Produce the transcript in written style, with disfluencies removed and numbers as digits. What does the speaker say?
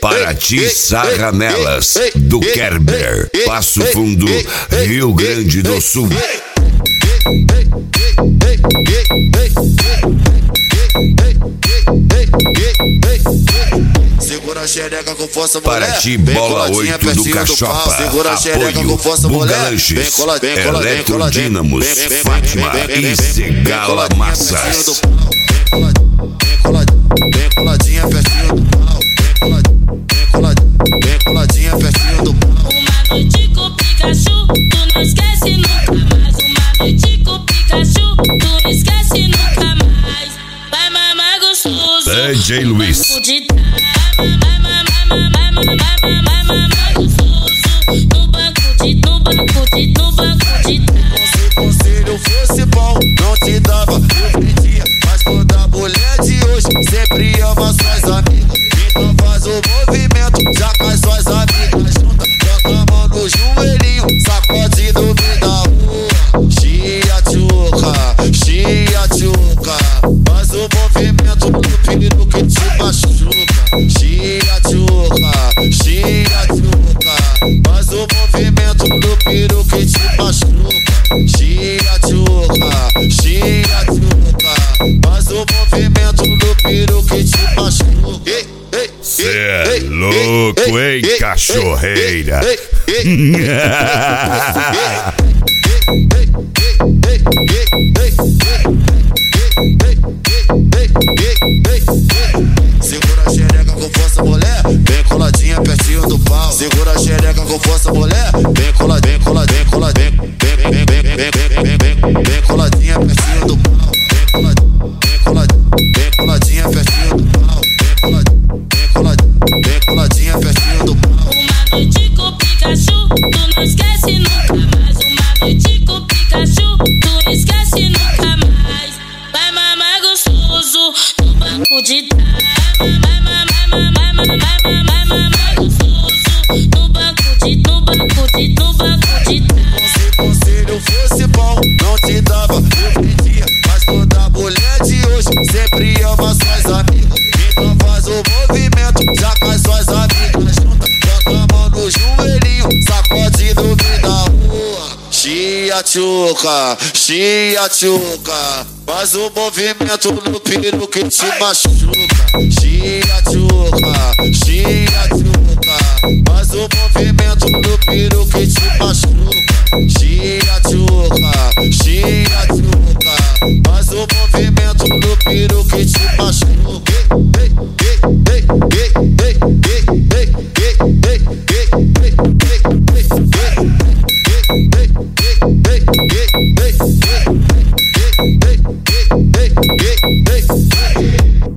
Paraty, Sarranelas, do Kerber, Passo Fundo, Rio Grande do Sul. Segura a xereca com força, Paraty, Bola 8 do Cachopa. Apoio Buga Lanches, Eletrodínamos, Fátima e Segala Massas. Bem coladinha pertinho do pau. Bem coladinha pertinho do pau. Uma noite com Pikachu, tu não esquece nunca mais. Uma noite com Pikachu, tu não esquece nunca mais. Vai mamar gostoso, DJ Luiz. No banco de Se o conselho fosse bom, não te dava, eu prendia. Mas quando a mulher de hoje sempre ama suas amigas, então faz o movimento, já cai suas amigas juntas. Bota a mão no joelhinho, sacode do meio da rua. Chia tchuca, faz o movimento no piro que te machuca. Chia tchuca, faz o movimento no piro que te machuca. Chia tchuca, faz o movimento no piro que te machuca. Cê é louco, hein, cachorreira? Segura a xereca com força, mulher, bem coladinha pertinho do pau. Segura a xereca com força, mulher, bem coladinha pertinho do pau. Bem coladinha pertinho do pau. Bem coladinha pertinho do pau. Uma noite com Pikachu, tu não esquece nunca mais. Uma noite com Pikachu, tu não esquece nunca mais. Vai mamar gostoso no banco de trás. Vai mamar gostoso no banco de trás. Se o conselho fosse bom, não te dava, eu prendia. Mas quando a mulher de hoje sempre ama suas amigas, então faz o movimento, já cai suas amigas juntas. Bota a mão no joelhinho, sacode do meio da rua. Chia tchuca, faz o movimento no piro que te machuca. Chia tchuca, faz o movimento no piro que te machuca. Chia tchuca, faz o movimento no piro que te machuca. Hey.